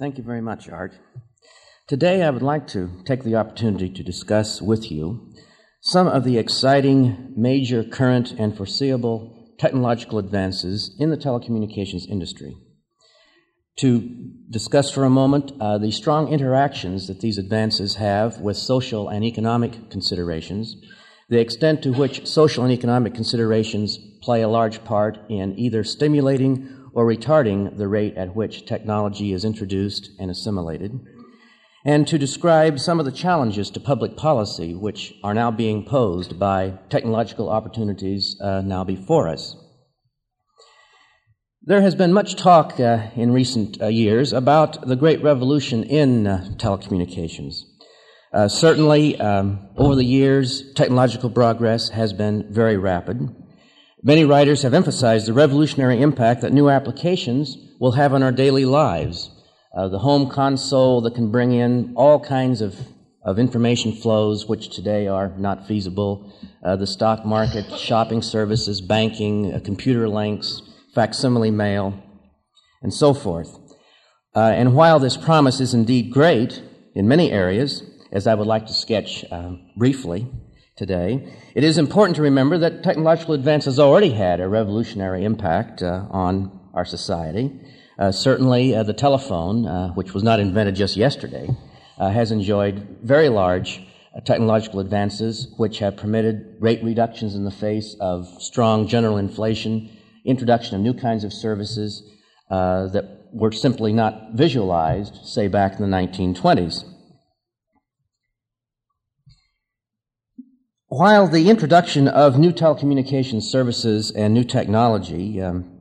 Thank you very much, Art. Today I would like to take the opportunity to discuss with you some of the exciting, major, current, and foreseeable technological advances in the telecommunications industry. To discuss for a moment the strong interactions that these advances have with social and economic considerations, the extent to which social and economic considerations play a large part in either stimulating or retarding the rate at which technology is introduced and assimilated, and to describe some of the challenges to public policy which are now being posed by technological opportunities now before us. There has been much talk in recent years about the great revolution in telecommunications. Certainly, over the years, technological progress has been very rapid. Many writers have emphasized the revolutionary impact that new applications will have on our daily lives. The home console that can bring in all kinds of information flows which today are not feasible, the stock market, shopping services, banking, computer links, facsimile mail, and so forth. And while this promise is indeed great in many areas, as I would like to sketch briefly today, it is important to remember that technological advance has already had a revolutionary impact on our society. Certainly, the telephone, which was not invented just yesterday, has enjoyed very large technological advances which have permitted rate reductions in the face of strong general inflation, introduction of new kinds of services that were simply not visualized, say, back in the 1920s. While the introduction of new telecommunications services and new technology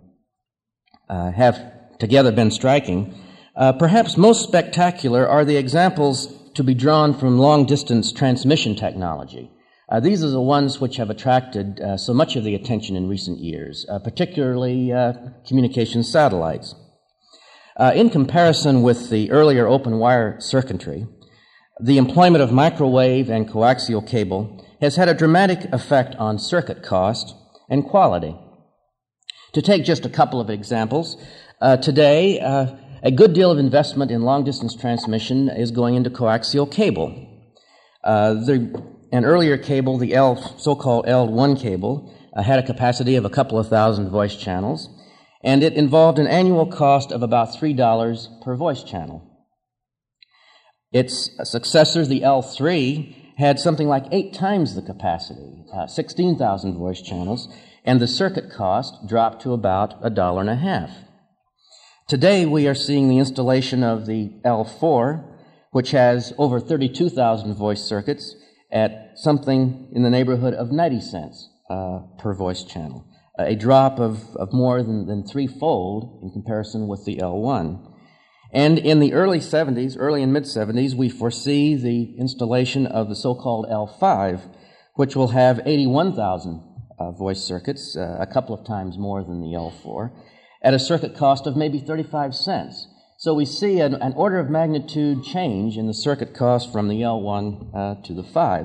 have together been striking, perhaps most spectacular are the examples to be drawn from long-distance transmission technology. These are the ones which have attracted so much of the attention in recent years, particularly communication satellites. In comparison with the earlier open wire circuitry, the employment of microwave and coaxial cable has had a dramatic effect on circuit cost and quality. To take just a couple of examples, today a good deal of investment in long-distance transmission is going into coaxial cable. An earlier cable, the so-called L1 cable, had a capacity of a couple of thousand voice channels, and it involved an annual cost of about $3 per voice channel. Its successor, the L3, had something like 8 times the capacity, 16,000 voice channels, and the circuit cost dropped to about $1.50. Today, we are seeing the installation of the L4, which has over 32,000 voice circuits, at something in the neighborhood of 90 cents per voice channel, a drop of more than threefold in comparison with the L1. And in the early and mid-70s, we foresee the installation of the so-called L5, which will have 81,000 voice circuits, a couple of times more than the L4, at a circuit cost of maybe 35 cents. So we see an order of magnitude change in the circuit cost from the L1 to the 5.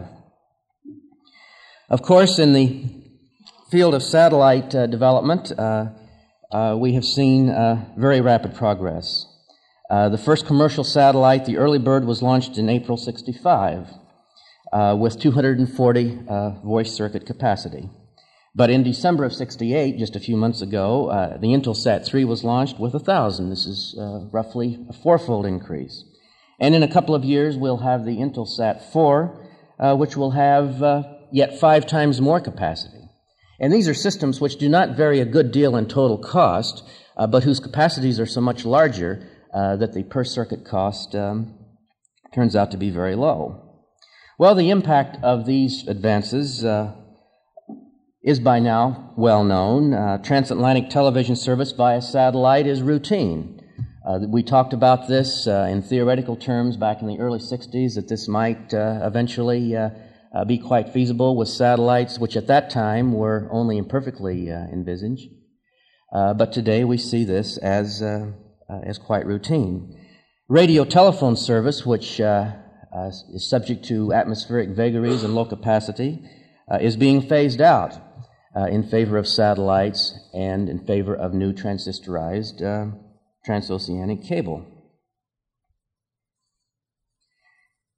Of course, in the field of satellite development, we have seen very rapid progress. The first commercial satellite, the Early Bird, was launched in April '65 with 240 voice circuit capacity. But in December of '68, just a few months ago, the Intelsat 3 was launched with 1,000. This is roughly a fourfold increase. And in a couple of years, we'll have the Intelsat 4, which will have yet 5 times more capacity. And these are systems which do not vary a good deal in total cost, but whose capacities are so much larger that the per-circuit cost turns out to be very low. Well, the impact of these advances is by now well known. Transatlantic television service via satellite is routine. We talked about this in theoretical terms back in the early 60s, that this might eventually be quite feasible with satellites, which at that time were only imperfectly envisaged. But today we see this as quite routine. Radio telephone service, which is subject to atmospheric vagaries and low capacity, is being phased out in favor of satellites and in favor of new transistorized transoceanic cable.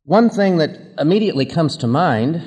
One thing that immediately comes to mind,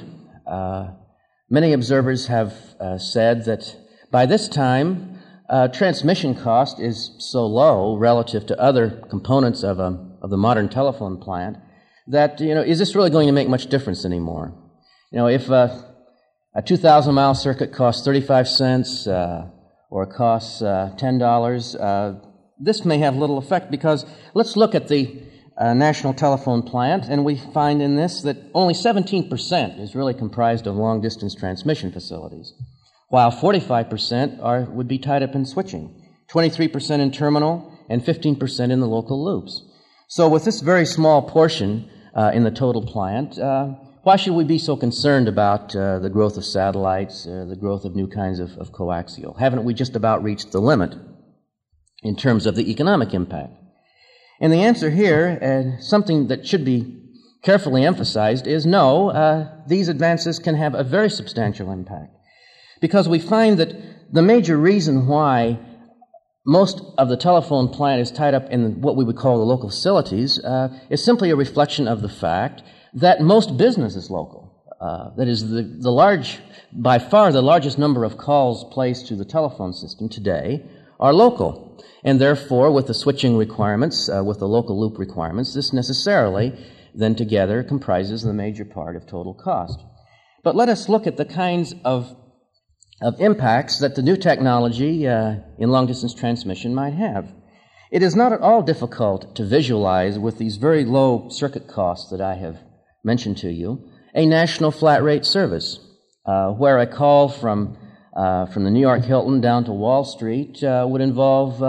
many observers have said that by this time, transmission cost is so low relative to other components of the modern telephone plant that, is this really going to make much difference anymore? If a 2,000-mile circuit costs 35 cents or costs $10, this may have little effect because let's look at the national telephone plant, and we find in this that only 17% is really comprised of long-distance transmission facilities, while 45% would be tied up in switching, 23% in terminal, and 15% in the local loops. So with this very small portion in the total plant, why should we be so concerned about the growth of satellites, the growth of new kinds of coaxial? Haven't we just about reached the limit in terms of the economic impact? And the answer here, something that should be carefully emphasized, is no, these advances can have a very substantial impact. Because we find that the major reason why most of the telephone plant is tied up in what we would call the local facilities is simply a reflection of the fact that most business is local. That is, by far the largest number of calls placed to the telephone system today are local. And therefore, with the switching requirements, with the local loop requirements, this necessarily then together comprises the major part of total cost. But let us look at the kinds of impacts that the new technology in long-distance transmission might have. It is not at all difficult to visualize with these very low circuit costs that I have mentioned to you, a national flat-rate service where a call from the New York Hilton down to Wall Street would involve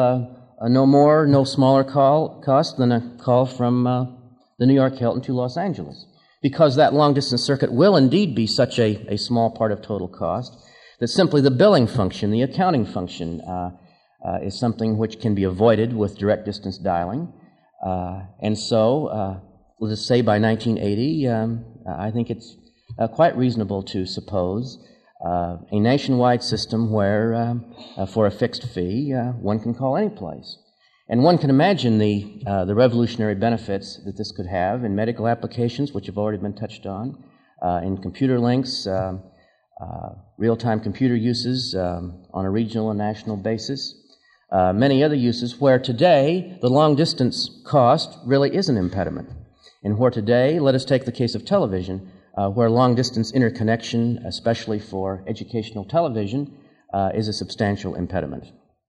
no smaller cost than a call from the New York Hilton to Los Angeles, because that long-distance circuit will indeed be such a small part of total cost that simply the billing function, the accounting function, is something which can be avoided with direct distance dialing. And so, let us say by 1980, I think it's quite reasonable to suppose a nationwide system where, for a fixed fee, one can call any place. And one can imagine the revolutionary benefits that this could have in medical applications, which have already been touched on, in computer links, real-time computer uses on a regional and national basis, many other uses where today the long-distance cost really is an impediment. And where today, let us take the case of television, where long-distance interconnection, especially for educational television, is a substantial impediment.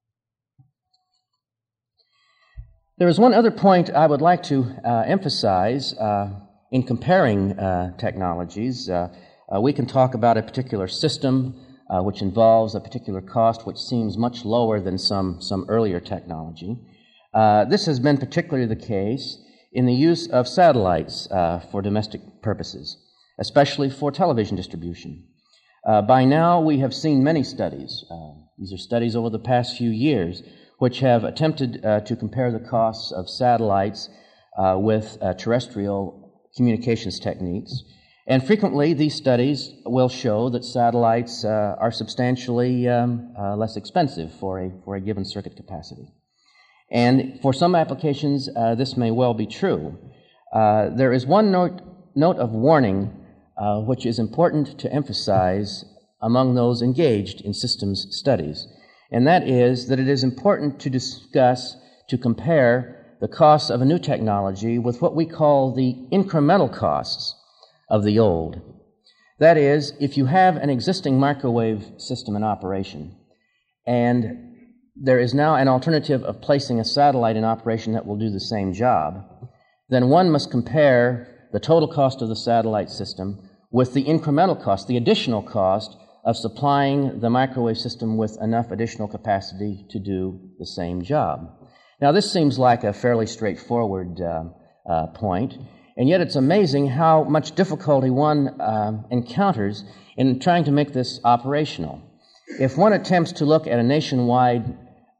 There is one other point I would like to emphasize in comparing technologies. We can talk about a particular system which involves a particular cost which seems much lower than some earlier technology. This has been particularly the case in the use of satellites for domestic purposes, especially for television distribution. By now, we have seen many studies. These are studies over the past few years which have attempted to compare the costs of satellites with terrestrial communications techniques. And frequently, these studies will show that satellites are substantially less expensive for a given circuit capacity. And for some applications, this may well be true. There is one note of warning which is important to emphasize among those engaged in systems studies, and that is that it is important to compare the costs of a new technology with what we call the incremental costs of the old. That is, if you have an existing microwave system in operation, and there is now an alternative of placing a satellite in operation that will do the same job, then one must compare the total cost of the satellite system with the incremental cost, the additional cost of supplying the microwave system with enough additional capacity to do the same job. Now, this seems like a fairly straightforward point, and yet it's amazing how much difficulty one encounters in trying to make this operational. If one attempts to look at a nationwide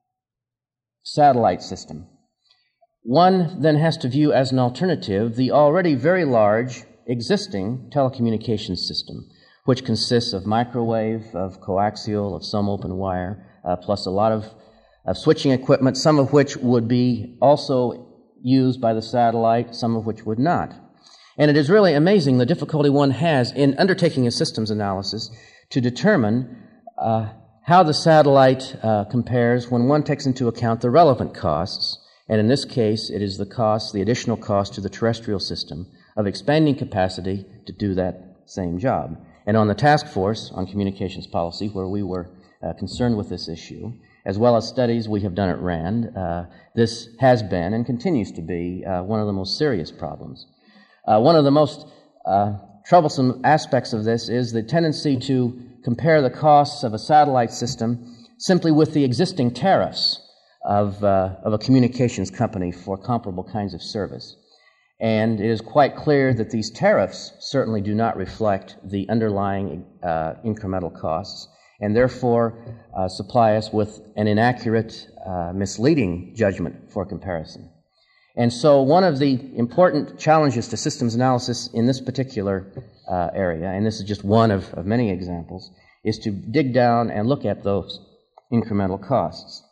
satellite system, one then has to view as an alternative the already very large existing telecommunications system, which consists of microwave, of coaxial, of some open wire, plus a lot of switching equipment, some of which would be also used by the satellite, some of which would not. And it is really amazing the difficulty one has in undertaking a systems analysis to determine how the satellite compares when one takes into account the relevant costs. And in this case, it is the additional cost to the terrestrial system of expanding capacity to do that same job. And on the task force on communications policy, where we were concerned with this issue, as well as studies we have done at RAND, this has been and continues to be one of the most serious problems. One of the most troublesome aspects of this is the tendency to compare the costs of a satellite system simply with the existing tariffs of a communications company for comparable kinds of service. And it is quite clear that these tariffs certainly do not reflect the underlying incremental costs, and therefore supply us with an inaccurate, misleading judgment for comparison. And so one of the important challenges to systems analysis in this particular area, and this is just one of many examples, is to dig down and look at those incremental costs.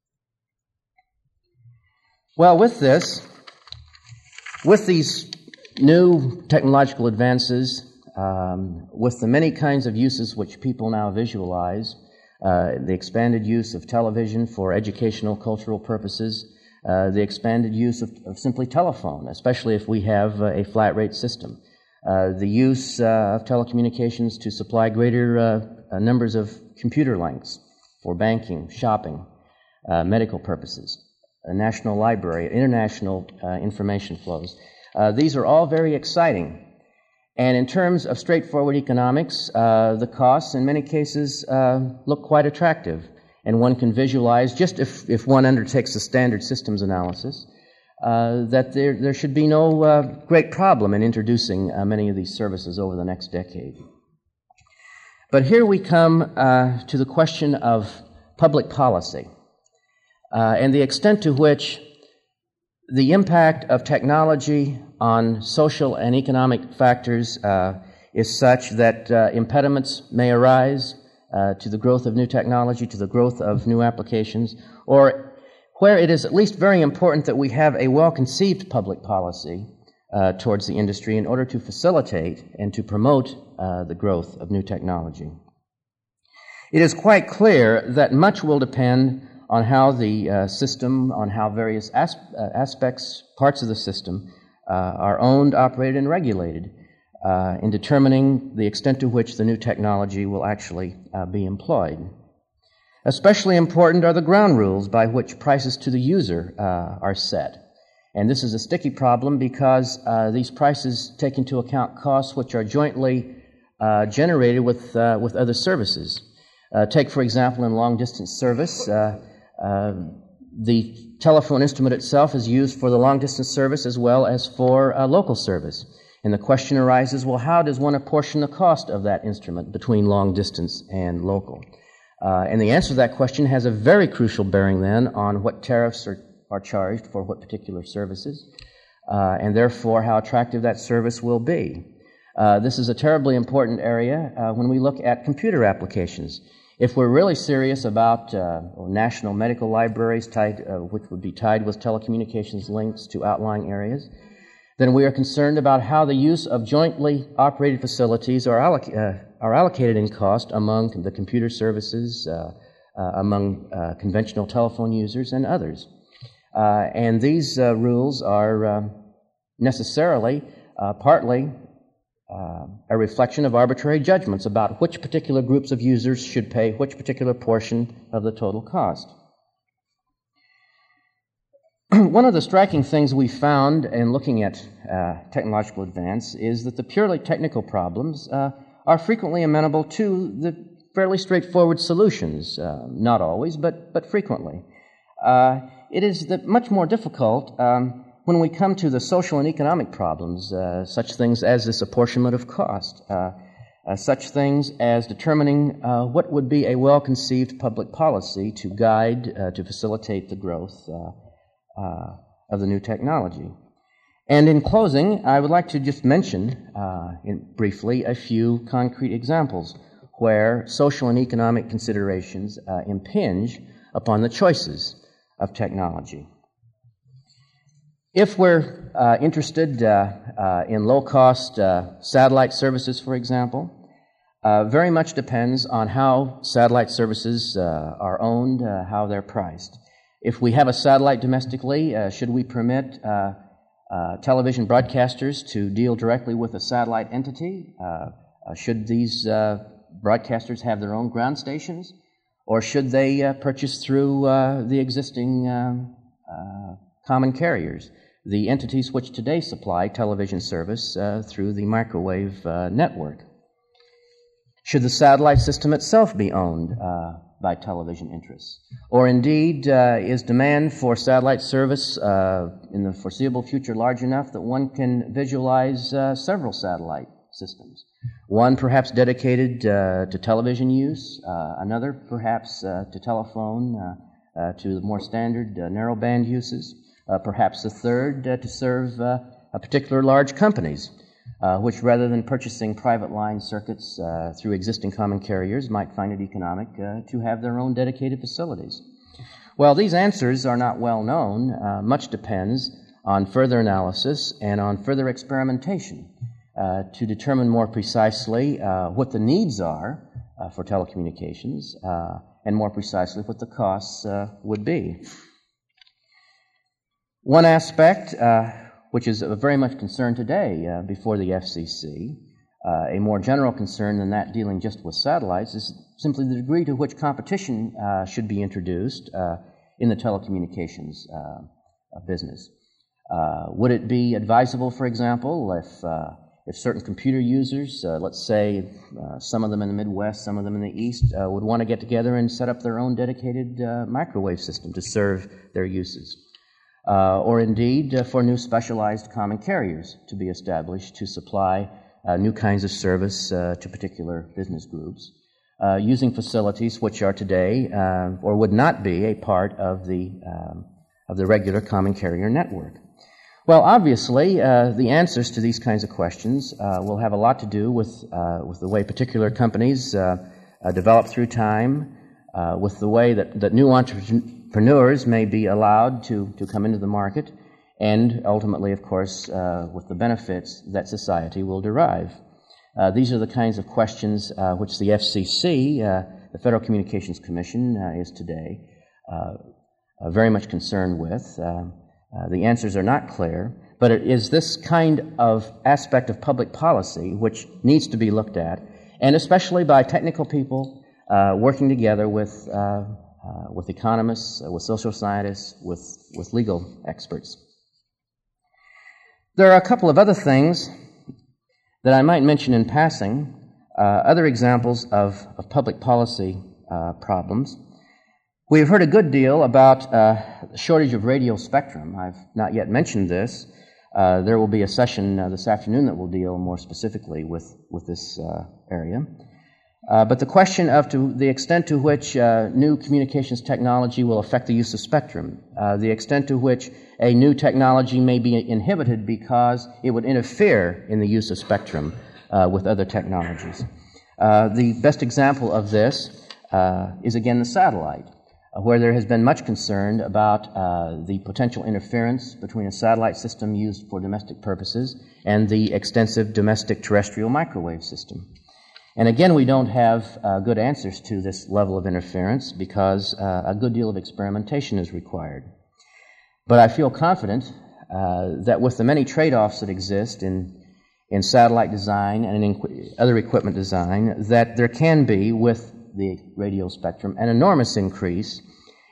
Well, with these new technological advances, with the many kinds of uses which people now visualize, the expanded use of television for educational, cultural purposes, the expanded use of simply telephone, especially if we have a flat rate system, the use of telecommunications to supply greater numbers of computer links for banking, shopping, medical purposes, a national library, international information flows. These are all very exciting. And in terms of straightforward economics, the costs in many cases look quite attractive. And one can visualize, just if one undertakes a standard systems analysis, that there should be no great problem in introducing many of these services over the next decade. But here we come to the question of public policy and the extent to which the impact of technology on social and economic factors is such that impediments may arise to the growth of new technology, to the growth of new applications, or where it is at least very important that we have a well-conceived public policy towards the industry in order to facilitate and to promote the growth of new technology. It is quite clear that much will depend on how the system, on how various aspects, parts of the system are owned, operated, and regulated in determining the extent to which the new technology will actually be employed. Especially important are the ground rules by which prices to the user are set. And this is a sticky problem because these prices take into account costs which are jointly generated with other services. Take, for example, in long-distance service, the telephone instrument itself is used for the long-distance service as well as for local service. And the question arises, well, how does one apportion the cost of that instrument between long-distance and local? And the answer to that question has a very crucial bearing then on what tariffs are charged for what particular services, and therefore how attractive that service will be. This is a terribly important area when we look at computer applications. If we're really serious about national medical libraries which would be tied with telecommunications links to outlying areas, then we are concerned about how the use of jointly operated facilities are allocated in cost among the computer services, among conventional telephone users and others. And these rules are necessarily partly a reflection of arbitrary judgments about which particular groups of users should pay which particular portion of the total cost. One of the striking things we found in looking at technological advance is that the purely technical problems are frequently amenable to the fairly straightforward solutions. Not always, but frequently. It is much more difficult when we come to the social and economic problems, such things as this apportionment of cost, such things as determining what would be a well-conceived public policy to guide, to facilitate the growth of the new technology. And in closing, I would like to just mention briefly a few concrete examples where social and economic considerations impinge upon the choices of technology. If we're interested in low-cost satellite services, for example, very much depends on how satellite services are owned, how they're priced. If we have a satellite domestically, should we permit television broadcasters to deal directly with a satellite entity? Should these broadcasters have their own ground stations? Or should they purchase through the existing common carriers, the entities which today supply television service through the microwave network? Should the satellite system itself be owned by television interests? Or indeed, is demand for satellite service in the foreseeable future large enough that one can visualize several satellite systems? One perhaps dedicated to television use, another perhaps to telephone, to the more standard narrowband uses, perhaps a third to serve a particular large companies, which rather than purchasing private line circuits through existing common carriers might find it economic to have their own dedicated facilities. Well, these answers are not well known. Much depends on further analysis and on further experimentation to determine more precisely what the needs are for telecommunications and more precisely what the costs would be. One aspect which is of very much concern today before the FCC, a more general concern than that dealing just with satellites, is simply the degree to which competition should be introduced in the telecommunications business. Would it be advisable, for example, if certain computer users, let's say some of them in the Midwest, some of them in the East, would want to get together and set up their own dedicated microwave system to serve their uses? Or indeed for new specialized common carriers to be established to supply new kinds of service to particular business groups, using facilities which are today or would not be a part of the regular common carrier network. Well, obviously, the answers to these kinds of questions will have a lot to do with the way particular companies develop through time, with the way that new entrepreneurs may be allowed to come into the market, and ultimately, of course, with the benefits that society will derive. These are the kinds of questions which the FCC, the Federal Communications Commission, is today very much concerned with. The answers are not clear, but it is this kind of aspect of public policy which needs to be looked at, and especially by technical people working together with economists, with social scientists, with legal experts. There are a couple of other things that I might mention in passing, other examples of public policy problems. We've heard a good deal about the shortage of radio spectrum. I've not yet mentioned this. There will be a session this afternoon that will deal more specifically with this area. But the question of to the extent to which new communications technology will affect the use of spectrum, the extent to which a new technology may be inhibited because it would interfere in the use of spectrum with other technologies. The best example of this is again the satellite, where there has been much concern about the potential interference between a satellite system used for domestic purposes and the extensive domestic terrestrial microwave system. And again, we don't have good answers to this level of interference because a good deal of experimentation is required. But I feel confident that with the many trade-offs that exist in satellite design and in other equipment design, that there can be, with the radio spectrum, an enormous increase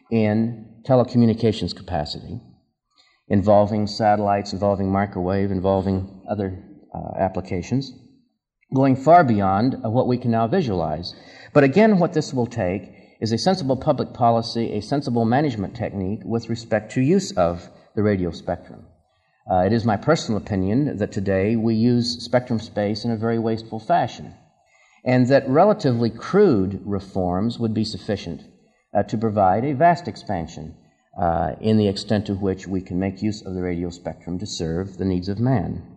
in telecommunications capacity involving satellites, involving microwave, involving other applications, going far beyond what we can now visualize. But again, what this will take is a sensible public policy, a sensible management technique with respect to use of the radio spectrum. It is my personal opinion that today we use spectrum space in a very wasteful fashion, and that relatively crude reforms would be sufficient to provide a vast expansion in the extent to which we can make use of the radio spectrum to serve the needs of man.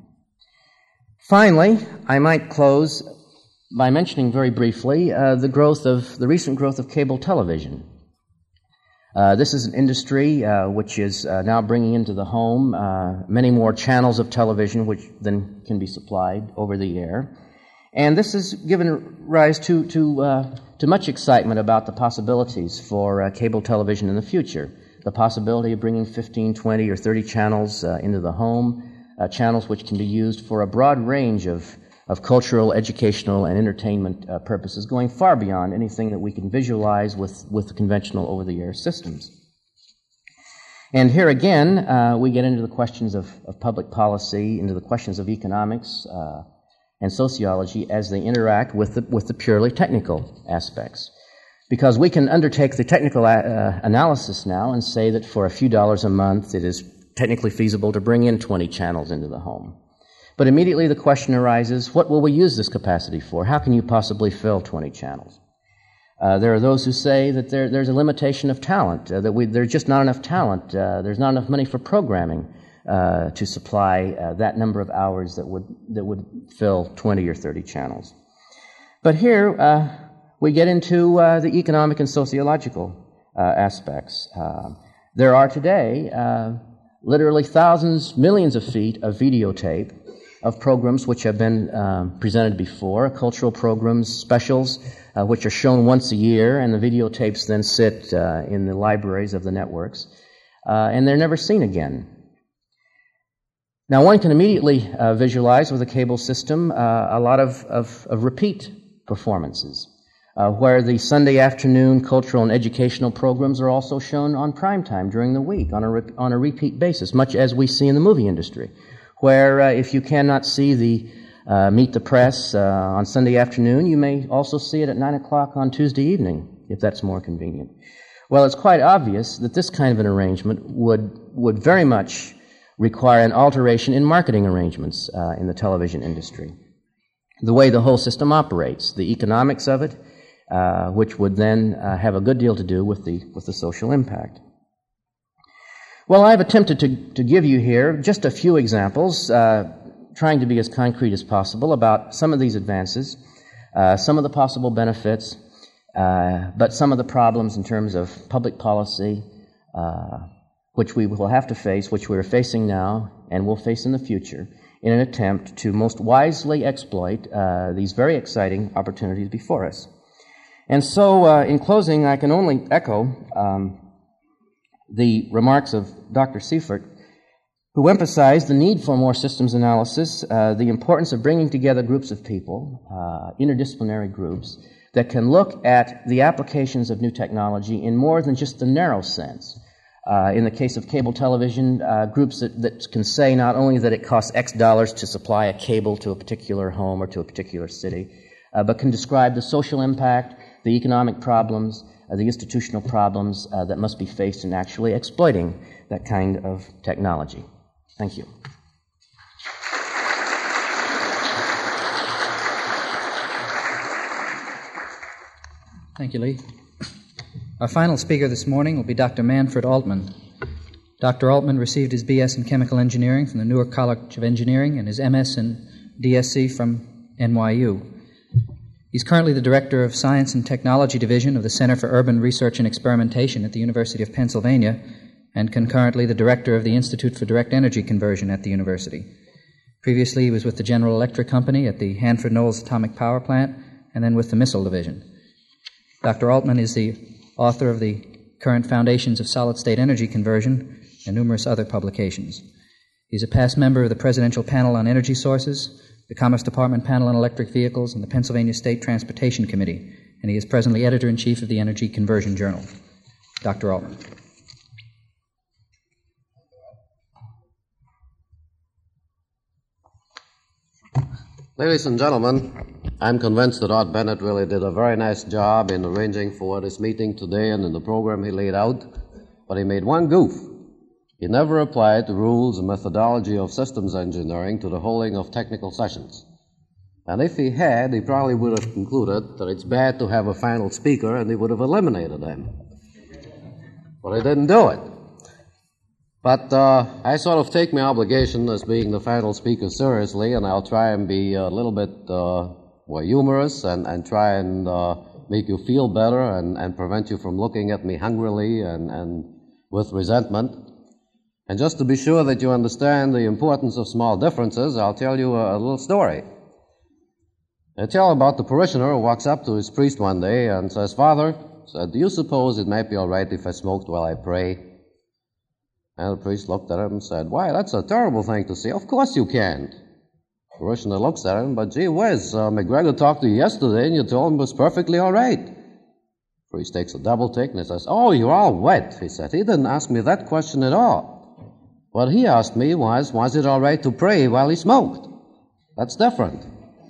Finally, I might close by mentioning very briefly the recent growth of cable television. This is an industry which is now bringing into the home many more channels of television which then can be supplied over the air. And this has given rise to much excitement about the possibilities for cable television in the future. The possibility of bringing 15, 20, or 30 channels into the home, channels which can be used for a broad range of cultural, educational, and entertainment purposes, going far beyond anything that we can visualize with the conventional over-the-air systems. And here again, we get into the questions of public policy, into the questions of economics and sociology as they interact with the purely technical aspects. Because we can undertake the technical analysis now and say that for a few dollars a month it is technically feasible to bring in 20 channels into the home. But immediately the question arises, what will we use this capacity for? How can you possibly fill 20 channels? There are those who say that there's a limitation of talent, that there's just not enough talent, there's not enough money for programming to supply that number of hours that would fill 20 or 30 channels. But here we get into the economic and sociological aspects. There are today literally thousands, millions of feet of videotape of programs which have been presented before, cultural programs, specials, which are shown once a year, and the videotapes then sit in the libraries of the networks, and they're never seen again. Now, one can immediately visualize with a cable system a lot of repeat performances, where the Sunday afternoon cultural and educational programs are also shown on prime time during the week on a repeat basis, much as we see in the movie industry, where if you cannot see the Meet the Press on Sunday afternoon, you may also see it at 9 o'clock on Tuesday evening, if that's more convenient. Well, it's quite obvious that this kind of an arrangement would very much require an alteration in marketing arrangements in the television industry. The way the whole system operates, the economics of it, which would then have a good deal to do with the social impact. Well, I've attempted to give you here just a few examples, trying to be as concrete as possible about some of these advances, some of the possible benefits, but some of the problems in terms of public policy, which we will have to face, which we are facing now and will face in the future, in an attempt to most wisely exploit these very exciting opportunities before us. And so, in closing, I can only echo the remarks of Dr. Seifert, who emphasized the need for more systems analysis, the importance of bringing together groups of people, interdisciplinary groups, that can look at the applications of new technology in more than just the narrow sense. In the case of cable television, groups that can say not only that it costs X dollars to supply a cable to a particular home or to a particular city, but can describe the social impact, the economic problems, the institutional problems that must be faced in actually exploiting that kind of technology. Thank you. Thank you, Lee. Our final speaker this morning will be Dr. Manfred Altman. Dr. Altman received his B.S. in Chemical Engineering from the Newark College of Engineering and his M.S. in DSC from NYU. He's currently the Director of Science and Technology Division of the Center for Urban Research and Experimentation at the University of Pennsylvania, and concurrently the Director of the Institute for Direct Energy Conversion at the university. Previously, he was with the General Electric Company at the Hanford Knowles Atomic Power Plant, and then with the Missile Division. Dr. Altman is the author of the Current Foundations of Solid-State Energy Conversion and numerous other publications. He's a past member of the Presidential Panel on Energy Sources, the Commerce Department Panel on Electric Vehicles, and the Pennsylvania State Transportation Committee, and he is presently Editor-in-Chief of the Energy Conversion Journal. Dr. Altman. Ladies and gentlemen, I'm convinced that Art Bennett really did a very nice job in arranging for this meeting today and in the program he laid out, but he made one goof. He never applied the rules and methodology of systems engineering to the holding of technical sessions. And if he had, he probably would have concluded that it's bad to have a final speaker and he would have eliminated him. But he didn't do it. But I sort of take my obligation as being the final speaker seriously, and I'll try and be a little bit more humorous and try and make you feel better and prevent you from looking at me hungrily and with resentment. And just to be sure that you understand the importance of small differences, I'll tell you a little story. I tell about the parishioner who walks up to his priest one day and says, "Father," said, "do you suppose it might be all right if I smoked while I pray?" And the priest looked at him and said, "Why, that's a terrible thing to say. Of course you can't." The parishioner looks at him, "But gee whiz, McGregor talked to you yesterday and you told him it was perfectly all right." The priest takes a double take and he says, "Oh, you're all wet," he said. "He didn't ask me that question at all. What he asked me was it all right to pray while he smoked? That's different."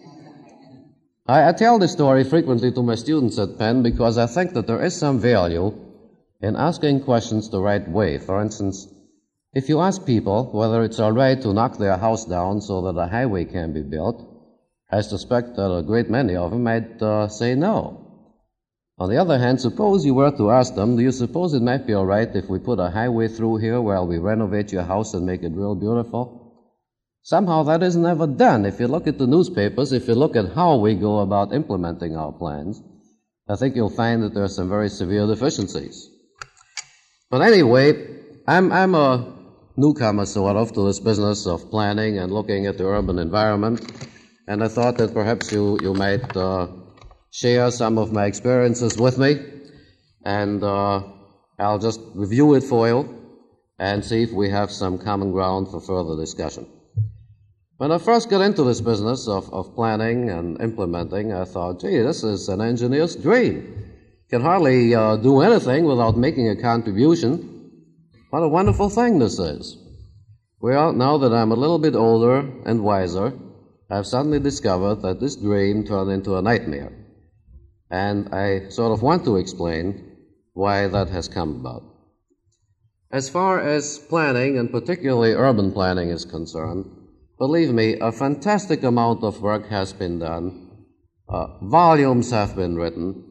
I tell this story frequently to my students at Penn because I think that there is some value in asking questions the right way. For instance, if you ask people whether it's all right to knock their house down so that a highway can be built, I suspect that a great many of them might say no. On the other hand, suppose you were to ask them, "Do you suppose it might be all right if we put a highway through here while we renovate your house and make it real beautiful?" Somehow that isn't ever done. If you look at the newspapers, if you look at how we go about implementing our plans, I think you'll find that there are some very severe deficiencies. But anyway, I'm a newcomer, sort of, to this business of planning and looking at the urban environment, and I thought that perhaps you might share some of my experiences with me, and I'll just review it for you and see if we have some common ground for further discussion. When I first got into this business of planning and implementing, I thought, gee, this is an engineer's dream. Can hardly do anything without making a contribution. What a wonderful thing this is. Well, now that I'm a little bit older and wiser, I've suddenly discovered that this dream turned into a nightmare. And I sort of want to explain why that has come about. As far as planning, and particularly urban planning, is concerned, believe me, a fantastic amount of work has been done. Volumes have been written,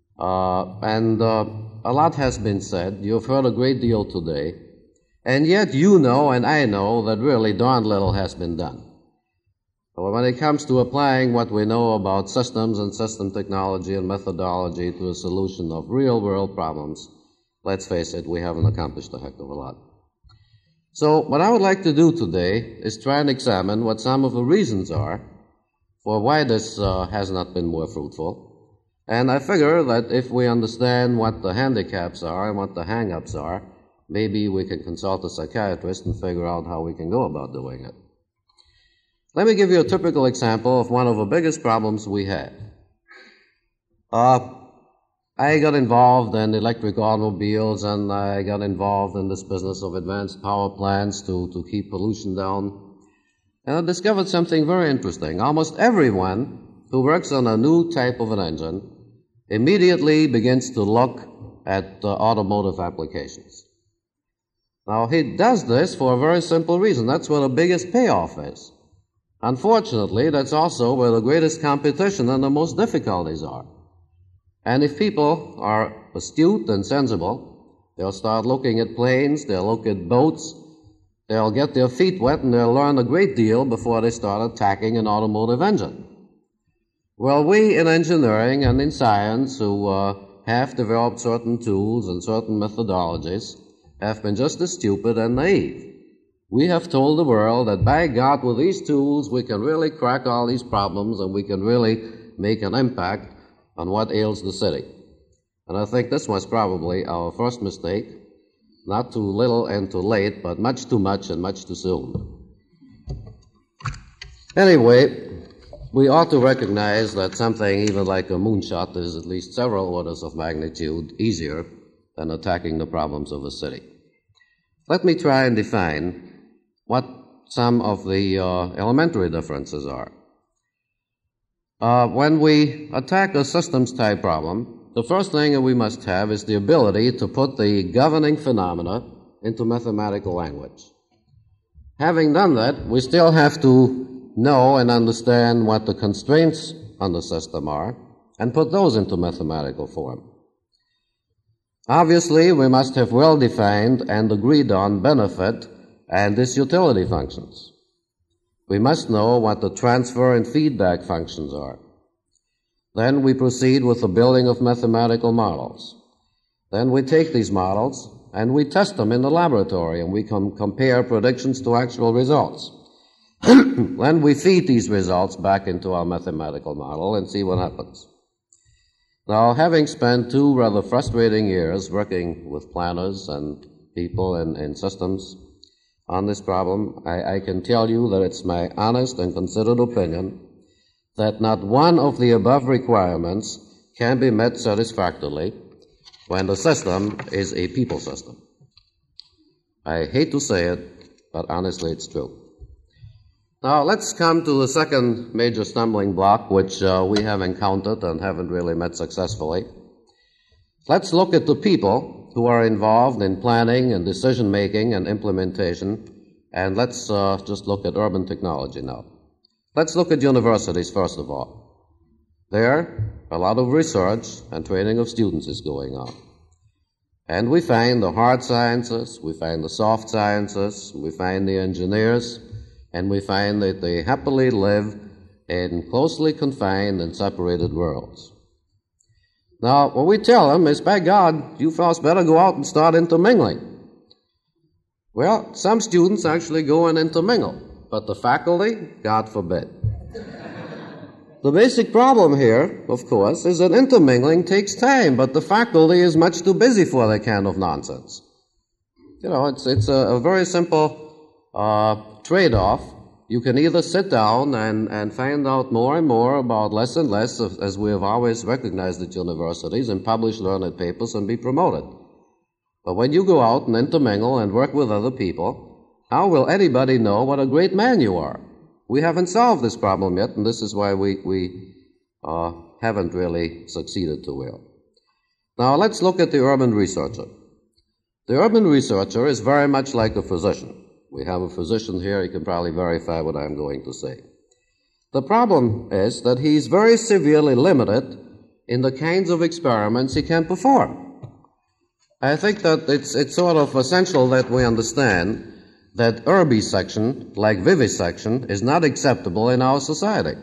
and a lot has been said. You've heard a great deal today. And yet you know and I know that really darn little has been done. When it comes to applying what we know about systems and system technology and methodology to a solution of real-world problems, let's face it, we haven't accomplished a heck of a lot. So what I would like to do today is try and examine what some of the reasons are for why this has not been more fruitful. And I figure that if we understand what the handicaps are and what the hang-ups are, maybe we can consult a psychiatrist and figure out how we can go about doing it. Let me give you a typical example of one of the biggest problems we had. I got involved in electric automobiles, and I got involved in this business of advanced power plants to keep pollution down. And I discovered something very interesting. Almost everyone who works on a new type of an engine immediately begins to look at automotive applications. Now, he does this for a very simple reason. That's where the biggest payoff is. Unfortunately, that's also where the greatest competition and the most difficulties are. And if people are astute and sensible, they'll start looking at planes, they'll look at boats, they'll get their feet wet, and they'll learn a great deal before they start attacking an automotive engine. Well, we in engineering and in science who have developed certain tools and certain methodologies have been just as stupid and naive. We have told the world that, by God, with these tools, we can really crack all these problems and we can really make an impact on what ails the city. And I think this was probably our first mistake. Not too little and too late, but much too much and much too soon. Anyway, we ought to recognize that something even like a moonshot is at least several orders of magnitude easier than attacking the problems of a city. Let me try and define what some of the elementary differences are. When we attack a systems-type problem, the first thing that we must have is the ability to put the governing phenomena into mathematical language. Having done that, we still have to know and understand what the constraints on the system are and put those into mathematical form. Obviously, we must have well-defined and agreed-on benefit and disutility functions. We must know what the transfer and feedback functions are. Then we proceed with the building of mathematical models. Then we take these models and we test them in the laboratory, and we compare predictions to actual results. Then we feed these results back into our mathematical model and see what happens. Now, having spent 2 rather frustrating years working with planners and people and systems on this problem, I can tell you that it's my honest and considered opinion that not one of the above requirements can be met satisfactorily when the system is a people system. I hate to say it, but honestly it's true. Now let's come to the second major stumbling block which we have encountered and haven't really met successfully. Let's look at the people who are involved in planning and decision making and implementation, and let's just look at urban technology now. Let's look at universities first of all. There, a lot of research and training of students is going on. And we find the hard sciences, we find the soft sciences, we find the engineers, and we find that they happily live in closely confined and separated worlds. Now, what we tell them is, by God, you fellows better go out and start intermingling. Well, some students actually go and intermingle, but the faculty, God forbid. The basic problem here, of course, is that intermingling takes time, but the faculty is much too busy for that kind of nonsense. You know, it's a very simple trade-off. You can either sit down and find out more and more about less and less, as we have always recognized at universities, and publish learned papers and be promoted. But when you go out and intermingle and work with other people, how will anybody know what a great man you are? We haven't solved this problem yet, and this is why we haven't really succeeded too well. Now, let's look at the urban researcher. The urban researcher is very much like a physician. We have a physician here. He can probably verify what I'm going to say. The problem is that he's very severely limited in the kinds of experiments he can perform. I think that it's sort of essential that we understand that herbisection, like vivisection, is not acceptable in our society.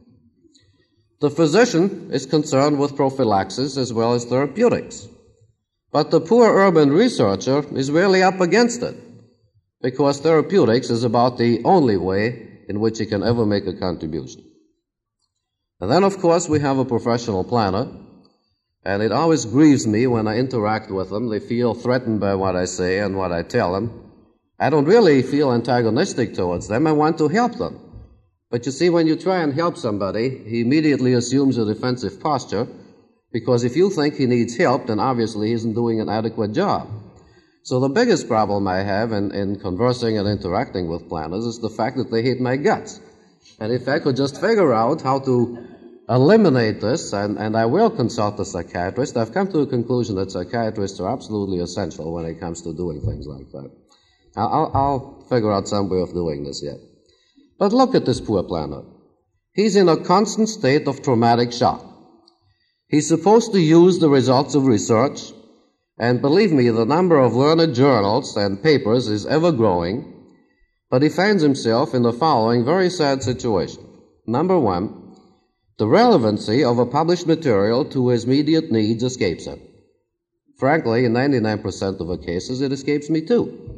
The physician is concerned with prophylaxis as well as therapeutics. But the poor urban researcher is really up against it, because therapeutics is about the only way in which he can ever make a contribution. And then, of course, we have a professional planner, and it always grieves me when I interact with them. They feel threatened by what I say and what I tell them. I don't really feel antagonistic towards them. I want to help them. But you see, when you try and help somebody, he immediately assumes a defensive posture, because if you think he needs help, then obviously he isn't doing an adequate job. So the biggest problem I have in conversing and interacting with planners is the fact that they hate my guts. And if I could just figure out how to eliminate this, and I will consult a psychiatrist, I've come to the conclusion that psychiatrists are absolutely essential when it comes to doing things like that. I'll figure out some way of doing this yet. But look at this poor planner. He's in a constant state of traumatic shock. He's supposed to use the results of research, and believe me, the number of learned journals and papers is ever growing, but he finds himself in the following very sad situation. Number one, the relevancy of a published material to his immediate needs escapes him. Frankly, in 99% of the cases, it escapes me too.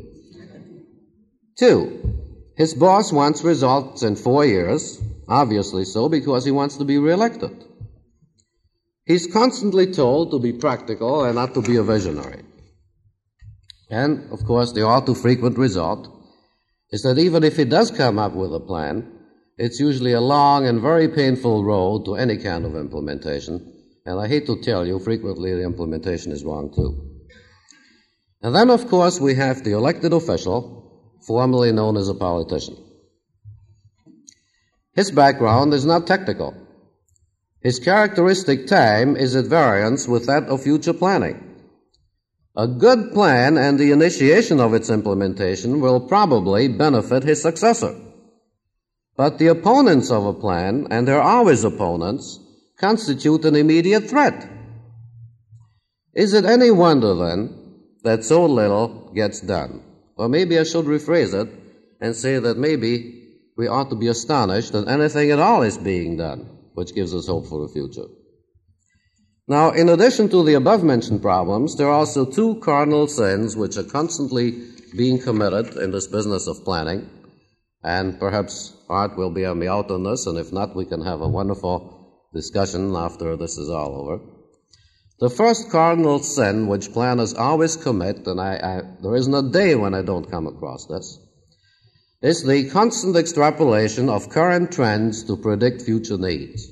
2, his boss wants results in 4 years, obviously so, because he wants to be reelected. He's constantly told to be practical and not to be a visionary. And, of course, the all too frequent result is that even if he does come up with a plan, it's usually a long and very painful road to any kind of implementation. And I hate to tell you, frequently the implementation is wrong too. And then, of course, we have the elected official, formerly known as a politician. His background is not technical. His characteristic time is at variance with that of future planning. A good plan and the initiation of its implementation will probably benefit his successor. But the opponents of a plan, and there are always opponents, constitute an immediate threat. Is it any wonder, then, that so little gets done? Or maybe I should rephrase it and say that maybe we ought to be astonished that anything at all is being done, which gives us hope for the future. Now, in addition to the above-mentioned problems, there are also two cardinal sins which are constantly being committed in this business of planning, and perhaps Art will bear me out on this, and if not, we can have a wonderful discussion after this is all over. The first cardinal sin which planners always commit, and there isn't a day when I don't come across this, is the constant extrapolation of current trends to predict future needs.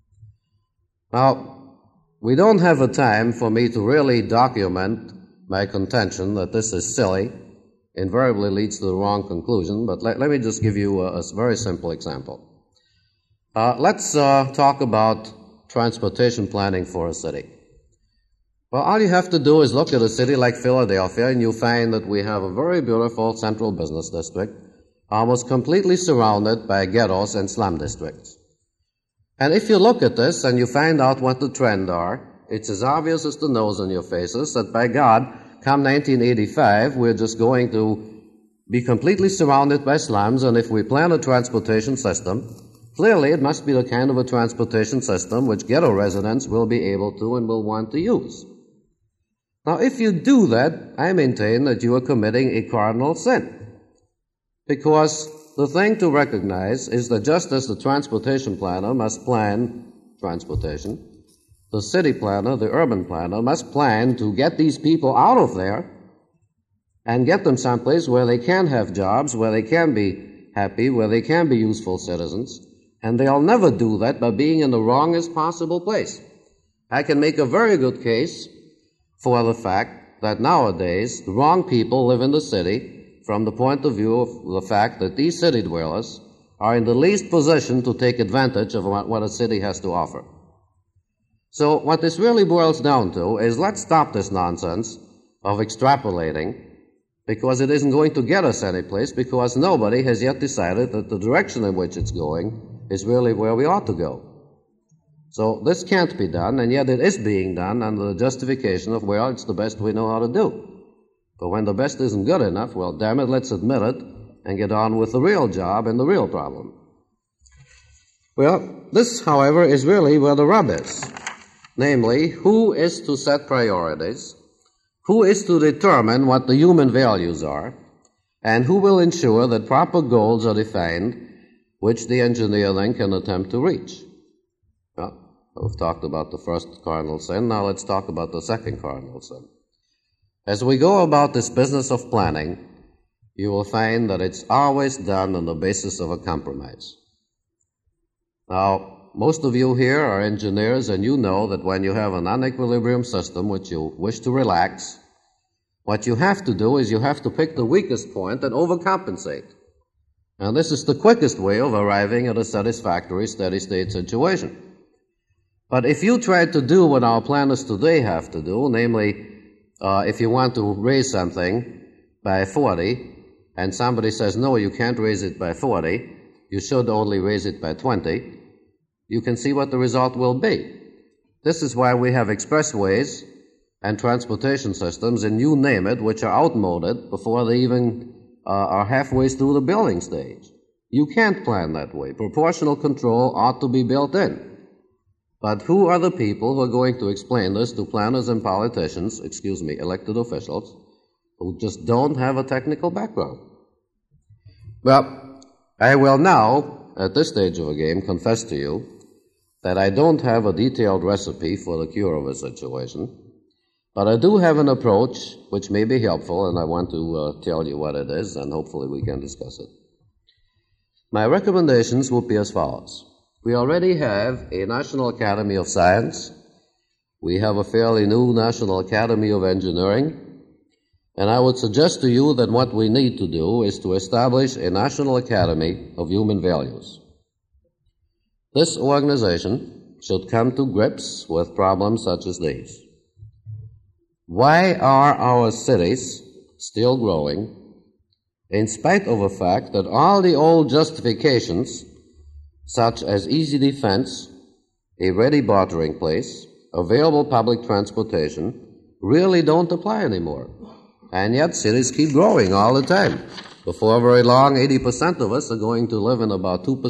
Now, we don't have a time for me to really document my contention that this is silly, invariably leads to the wrong conclusion, but let me just give you a very simple example. Let's talk about transportation planning for a city. Well, all you have to do is look at a city like Philadelphia, and you find that we have a very beautiful central business district, almost completely surrounded by ghettos and slum districts. And if you look at this and you find out what the trends are, it's as obvious as the nose on your faces that, by God, come 1985, we're just going to be completely surrounded by slums, and if we plan a transportation system, clearly it must be the kind of a transportation system which ghetto residents will be able to and will want to use. Now, if you do that, I maintain that you are committing a cardinal sin, because the thing to recognize is that just as the transportation planner must plan transportation, the city planner, the urban planner, must plan to get these people out of there and get them someplace where they can have jobs, where they can be happy, where they can be useful citizens, and they'll never do that by being in the wrongest possible place. I can make a very good case for the fact that nowadays the wrong people live in the city from the point of view of the fact that these city dwellers are in the least position to take advantage of what a city has to offer. So what this really boils down to is, let's stop this nonsense of extrapolating, because it isn't going to get us anyplace, because nobody has yet decided that the direction in which it's going is really where we ought to go. So this can't be done, and yet it is being done under the justification of, well, it's the best we know how to do. But when the best isn't good enough, well, damn it, let's admit it and get on with the real job and the real problem. Well, this, however, is really where the rub is. Namely, who is to set priorities, who is to determine what the human values are, and who will ensure that proper goals are defined, which the engineer then can attempt to reach. Well, we've talked about the first cardinal sin. Now let's talk about the second cardinal sin. As we go about this business of planning, you will find that it's always done on the basis of a compromise. Now, most of you here are engineers, and you know that when you have an unequilibrium system which you wish to relax, what you have to do is you have to pick the weakest point and overcompensate. And this is the quickest way of arriving at a satisfactory steady-state situation. But if you try to do what our planners today have to do, namely, if you want to raise something by 40, and somebody says, no, you can't raise it by 40, you should only raise it by 20, you can see what the result will be. This is why we have expressways and transportation systems, and you name it, which are outmoded before they even are halfway through the building stage. You can't plan that way. Proportional control ought to be built in. But who are the people who are going to explain this to planners and politicians, elected officials, who just don't have a technical background? Well, I will now, at this stage of the game, confess to you that I don't have a detailed recipe for the cure of a situation, but I do have an approach which may be helpful, and I want to tell you what it is, and hopefully we can discuss it. My recommendations would be as follows. We already have a National Academy of Science. We have a fairly new National Academy of Engineering. And I would suggest to you that what we need to do is to establish a National Academy of Human Values. This organization should come to grips with problems such as these. Why are our cities still growing in spite of the fact that all the old justifications, such as easy defense, a ready bartering place, available public transportation, really don't apply anymore? And yet cities keep growing all the time. Before very long, 80% of us are going to live in about 2% of the available land area in the urban environment.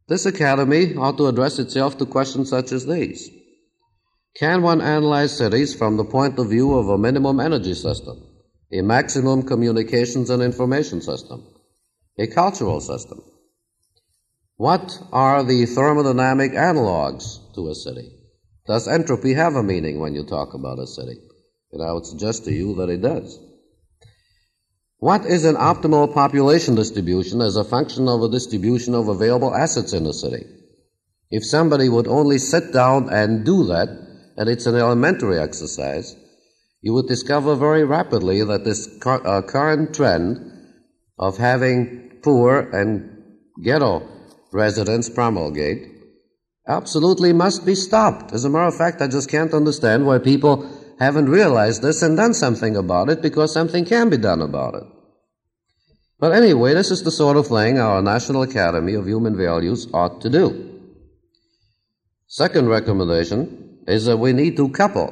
This academy ought to address itself to questions such as these. Can one analyze cities from the point of view of a minimum energy system, a maximum communications and information system, a cultural system? What are the thermodynamic analogs to a city? Does entropy have a meaning when you talk about a city? And I would suggest to you that it does. What is an optimal population distribution as a function of a distribution of available assets in the city? If somebody would only sit down and do that, and it's an elementary exercise, you would discover very rapidly that this current trend of having poor and ghetto residents promulgate absolutely must be stopped. As a matter of fact, I just can't understand why people haven't realized this and done something about it, because something can be done about it. But anyway, this is the sort of thing our National Academy of Human Values ought to do. Second recommendation is that we need to couple